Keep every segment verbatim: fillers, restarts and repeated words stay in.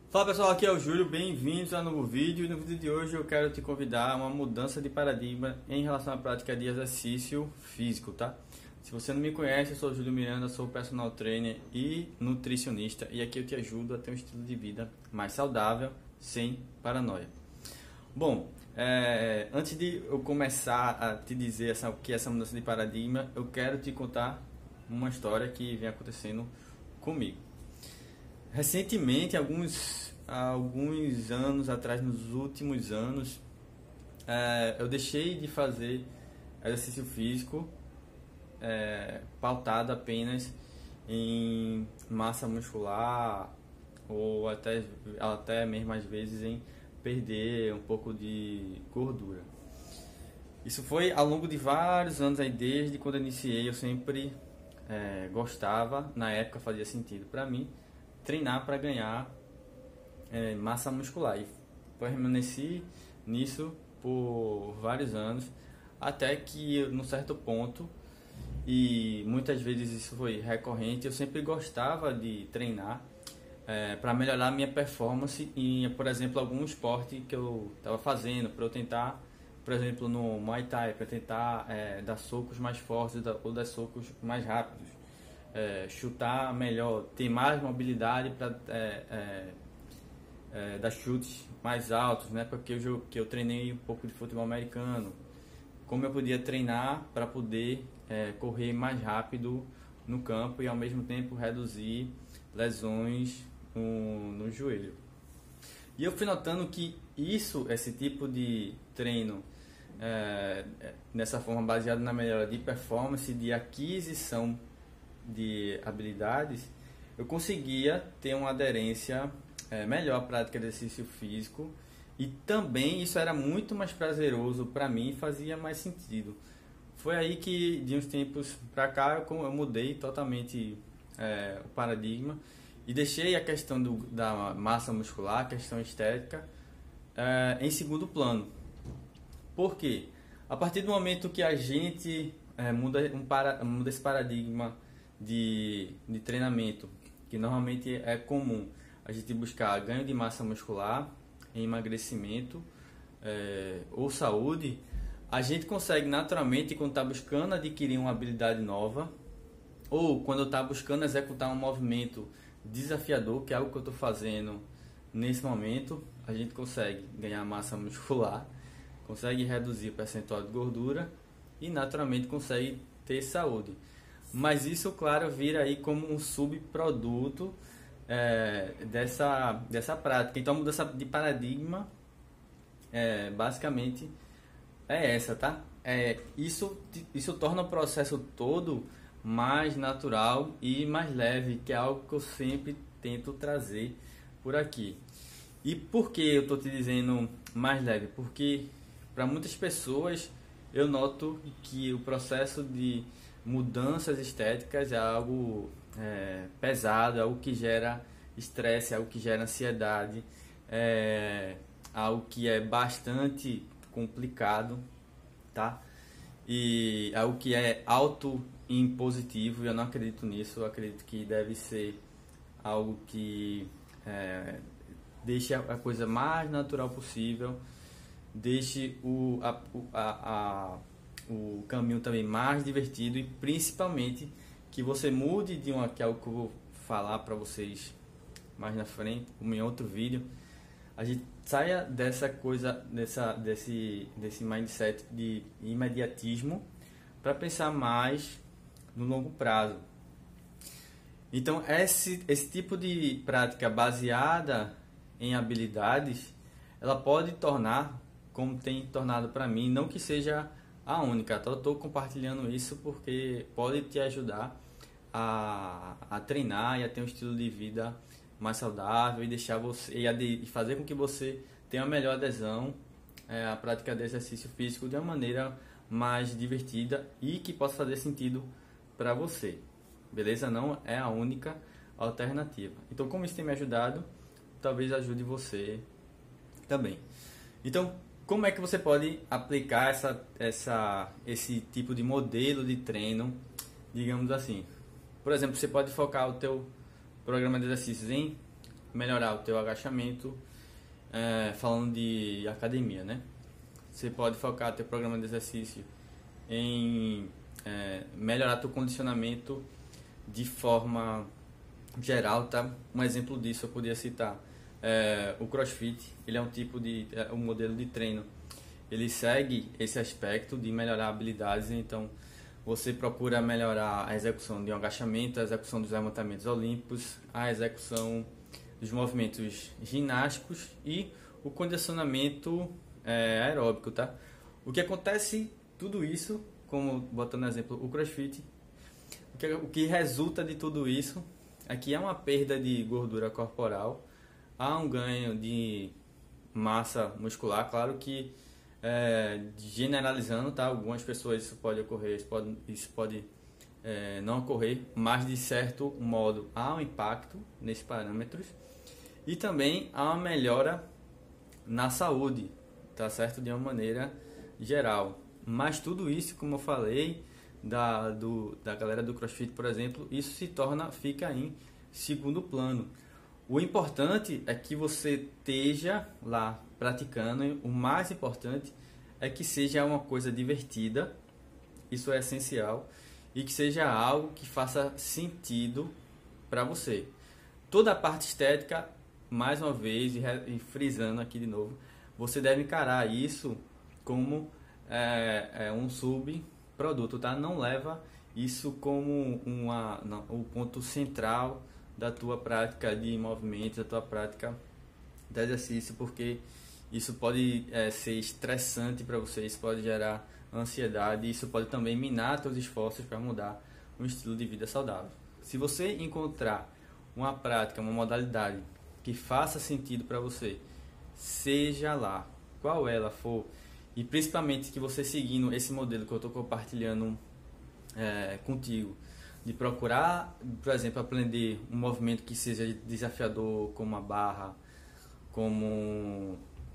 Fala pessoal, aqui é o Júlio, bem-vindos a um novo vídeo. E no vídeo de hoje eu quero te convidar a uma mudança de paradigma em relação à prática de exercício físico, tá? Se você não me conhece, eu sou o Júlio Miranda, sou personal trainer e nutricionista, e aqui eu te ajudo a ter um estilo de vida mais saudável, sem paranoia. Bom, é, antes de eu começar a te dizer essa, o que é essa mudança de paradigma, eu quero te contar uma história que vem acontecendo comigo. Recentemente, alguns, alguns anos atrás, nos últimos anos, é, eu deixei de fazer exercício físico é, pautado apenas em massa muscular ou até, até mesmo às vezes em perder um pouco de gordura. Isso foi ao longo de vários anos, aí, desde quando eu iniciei, eu sempre é, gostava, na época fazia sentido para mim, treinar para ganhar é, massa muscular, e permaneci nisso por vários anos, até que num certo ponto, e muitas vezes isso foi recorrente, eu sempre gostava de treinar é, para melhorar a minha performance em, por exemplo, algum esporte que eu estava fazendo, para eu tentar, por exemplo, no Muay Thai, para tentar é, dar socos mais fortes ou dar socos mais rápidos. É, chutar melhor, ter mais mobilidade para é, é, é, dar chutes mais altos, né? Porque eu, que eu treinei um pouco de futebol americano, como eu podia treinar para poder é, correr mais rápido no campo e ao mesmo tempo reduzir lesões no, no joelho. E eu fui notando que isso, esse tipo de treino é, nessa forma baseado na melhora de performance, de aquisição de habilidades, eu conseguia ter uma aderência é, melhor à prática de exercício físico, e também isso era muito mais prazeroso para mim e fazia mais sentido. Foi aí que de uns tempos para cá eu, eu mudei totalmente é, o paradigma e deixei a questão do, da massa muscular, a questão estética é, em segundo plano. Por quê? A partir do momento que a gente é, muda, um para, muda esse paradigma De, de treinamento, que normalmente é comum a gente buscar ganho de massa muscular, emagrecimento é, ou saúde, a gente consegue naturalmente, quando está buscando adquirir uma habilidade nova, ou quando está buscando executar um movimento desafiador, que é algo que eu estou fazendo nesse momento, a gente consegue ganhar massa muscular, consegue reduzir o percentual de gordura e naturalmente consegue ter saúde. Mas isso, claro, vira aí como um subproduto é, dessa, dessa prática. Então a mudança de paradigma é, basicamente é essa, tá? É, isso, isso torna o processo todo mais natural e mais leve, que é algo que eu sempre tento trazer por aqui. E por que eu estou te dizendo mais leve? Porque para muitas pessoas eu noto que o processo de mudanças estéticas é algo é, pesado, é algo que gera estresse, é algo que gera ansiedade, é algo que é bastante complicado, tá? E é algo que é autoimpositivo, e eu não acredito nisso. Eu acredito que deve ser algo que é, deixe a coisa mais natural possível, deixe o, a, a, a o caminho também mais divertido, e principalmente que você mude de uma, que é algo que eu vou falar para vocês mais na frente, como em outro vídeo, a gente saia dessa coisa, dessa, desse, desse mindset de imediatismo para pensar mais no longo prazo. Então esse, esse tipo de prática baseada em habilidades, ela pode tornar, como tem tornado para mim, não que seja a única, então eu estou compartilhando isso porque pode te ajudar a, a treinar e a ter um estilo de vida mais saudável, e deixar você e, ade, e fazer com que você tenha uma melhor adesão é, à prática de exercício físico de uma maneira mais divertida e que possa fazer sentido para você, beleza? Não é a única alternativa. Então, como isso tem me ajudado, talvez ajude você também. Então, como é que você pode aplicar essa, essa, esse tipo de modelo de treino, digamos assim? Por exemplo, você pode focar o teu programa de exercícios em melhorar o teu agachamento, é, falando de academia, né? Você pode focar teu programa de exercício em é, melhorar teu condicionamento de forma geral, tá? Um exemplo disso eu podia citar é, o CrossFit. Ele é um tipo de é, um modelo de treino. Ele segue esse aspecto de melhorar habilidades. Então você procura melhorar a execução de um agachamento, a execução dos levantamentos olímpicos, a execução dos movimentos ginásticos e o condicionamento é, aeróbico, tá? O que acontece, tudo isso, como botando exemplo o CrossFit, o que, o que resulta de tudo isso é que há uma perda de gordura corporal, há um ganho de massa muscular. Claro que é, generalizando, tá? Algumas pessoas isso pode ocorrer, isso pode, isso pode é, não ocorrer, mas de certo modo há um impacto nesses parâmetros e também há uma melhora na saúde, tá certo? De uma maneira geral. Mas tudo isso, como eu falei, da, do, da galera do CrossFit, por exemplo, isso se torna, fica em segundo plano. O importante é que você esteja lá praticando. O mais importante é que seja uma coisa divertida, isso é essencial, e que seja algo que faça sentido para você. Toda a parte estética, mais uma vez, e frisando aqui de novo, você deve encarar isso como é, é um subproduto, tá? Não leva isso como uma, não, o ponto central da tua prática de movimentos, da tua prática de exercício, porque isso pode é, ser estressante para você, isso pode gerar ansiedade, isso pode também minar seus esforços para mudar um estilo de vida saudável. Se você encontrar uma prática, uma modalidade que faça sentido para você, seja lá qual ela for, e principalmente que você seguindo esse modelo que eu estou compartilhando é, contigo, de procurar, por exemplo, aprender um movimento que seja desafiador, como a barra, como,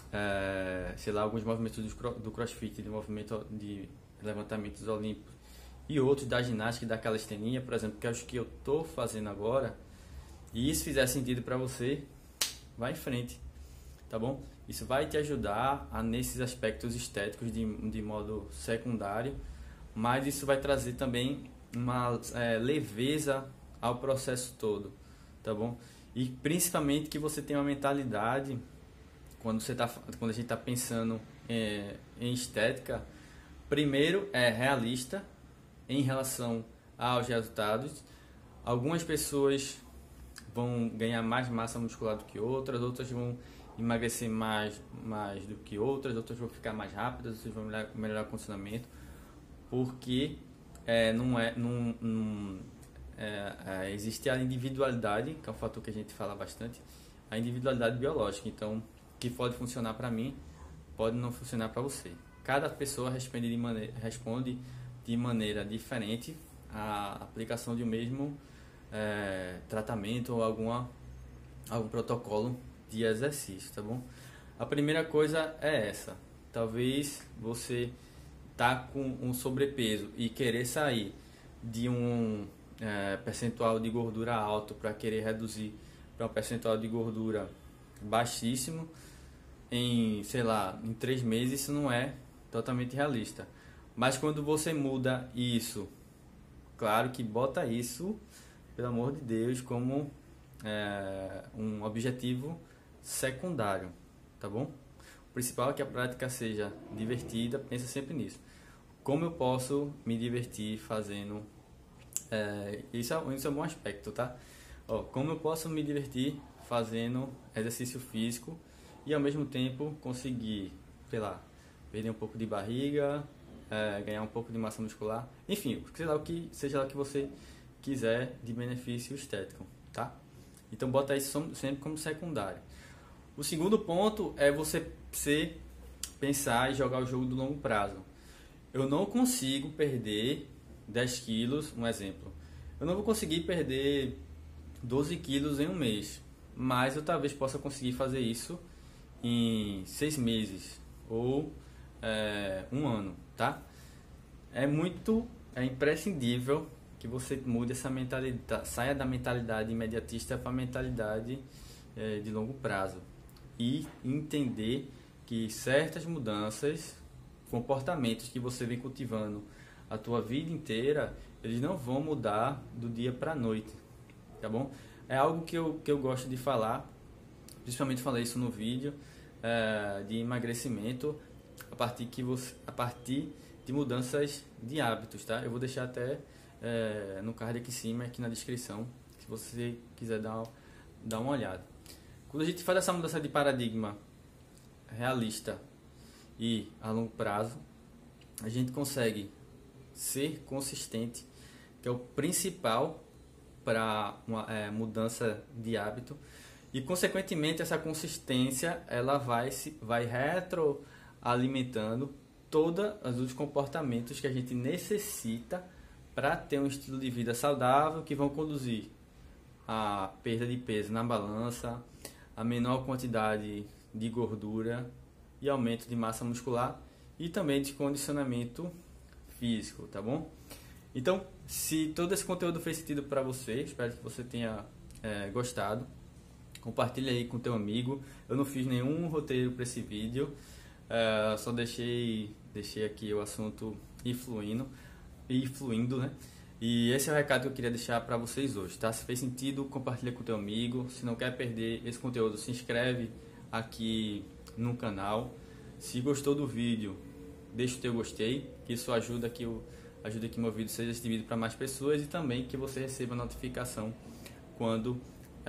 é, sei lá, alguns movimentos do CrossFit, de movimento de levantamentos olímpicos, e outros da ginástica e da calistenia, por exemplo, que é os que eu estou fazendo agora, e isso fizer sentido para você, vai em frente, tá bom? Isso vai te ajudar a, nesses aspectos estéticos de, de modo secundário, mas isso vai trazer também uma é, leveza ao processo todo, tá bom? E principalmente que você tenha uma mentalidade, quando, você tá, quando a gente está pensando é, em estética, primeiro é realista em relação aos resultados. Algumas pessoas vão ganhar mais massa muscular do que outras, outras vão emagrecer mais, mais do que outras, outras vão ficar mais rápidas, outras vão melhorar, melhorar o condicionamento, porque é, não é, não, não, é, é, existe a individualidade, que é um fator que a gente fala bastante, a individualidade biológica. Então, o que pode funcionar para mim, pode não funcionar para você. Cada pessoa responde de maneira, responde de maneira diferente à aplicação de um mesmo é, tratamento ou alguma, algum protocolo de exercício, tá bom? A primeira coisa é essa. Talvez você tá com um sobrepeso e querer sair de um é, percentual de gordura alto para querer reduzir para um percentual de gordura baixíssimo em, sei lá, em três meses, isso não é totalmente realista. Mas quando você muda isso, claro que bota isso, pelo amor de Deus, como é, um objetivo secundário, tá bom? O principal é que a prática seja divertida, pensa sempre nisso. Como eu posso me divertir fazendo... É, isso, é, isso é um bom aspecto, tá? Ó, como eu posso me divertir fazendo exercício físico e ao mesmo tempo conseguir, sei lá, perder um pouco de barriga, é, ganhar um pouco de massa muscular, enfim, sei lá, o que, seja lá o que você quiser de benefício estético, tá? Então bota isso sempre como secundário. O segundo ponto é você ser, pensar e jogar o jogo do longo prazo. Eu não consigo perder dez quilos, um exemplo. Eu não vou conseguir perder doze quilos em um mês, mas eu talvez possa conseguir fazer isso em seis meses ou é, um ano, tá? É muito, é imprescindível que você mude essa mentalidade, saia da mentalidade imediatista para a mentalidade é, de longo prazo e entender que certas mudanças, comportamentos que você vem cultivando a tua vida inteira, eles não vão mudar do dia para a noite, tá bom? É algo que eu, que eu gosto de falar, principalmente falei isso no vídeo é, de emagrecimento, a partir, que você, a partir de mudanças de hábitos, tá? Eu vou deixar até é, no card aqui em cima, aqui na descrição, se você quiser dar, dar uma olhada. Quando a gente faz essa mudança de paradigma realista e a longo prazo, a gente consegue ser consistente, que é o principal para uma é, mudança de hábito, e consequentemente essa consistência ela vai se vai retroalimentando todos os comportamentos que a gente necessita para ter um estilo de vida saudável, que vão conduzir a perda de peso na balança, a menor quantidade de gordura e aumento de massa muscular e também de condicionamento físico, tá bom? Então, se todo esse conteúdo fez sentido para você, espero que você tenha é, gostado. Compartilha aí com teu amigo. Eu não fiz nenhum roteiro para esse vídeo, é, só deixei, deixei aqui o assunto ir fluindo, ir fluindo, né? E esse é o recado que eu queria deixar para vocês hoje, tá? Se fez sentido, compartilha com teu amigo. Se não quer perder esse conteúdo, se inscreve aqui no canal. Se gostou do vídeo, deixa o teu gostei, que isso ajuda que o ajuda que meu vídeo seja distribuído para mais pessoas e também que você receba notificação quando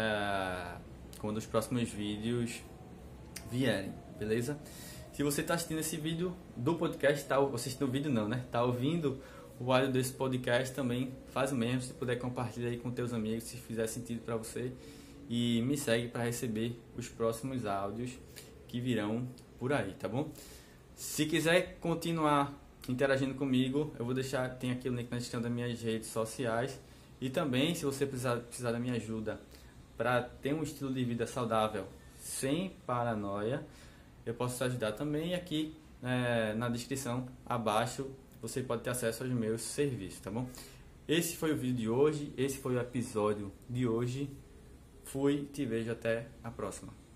é, quando os próximos vídeos vierem, beleza? Se você está assistindo esse vídeo do podcast, tá assistindo o vídeo não, né? Tá ouvindo o áudio desse podcast, também faz o mesmo, se puder compartilhar aí com teus amigos, se fizer sentido para você, e me segue para receber os próximos áudios que virão por aí, tá bom? Se quiser continuar interagindo comigo, eu vou deixar, tem aqui o link na descrição das minhas redes sociais, e também se você precisar, precisar da minha ajuda para ter um estilo de vida saudável sem paranoia, eu posso te ajudar também. Aqui é, na descrição abaixo você pode ter acesso aos meus serviços, tá bom? Esse foi o vídeo de hoje, esse foi o episódio de hoje. Fui, te vejo até a próxima.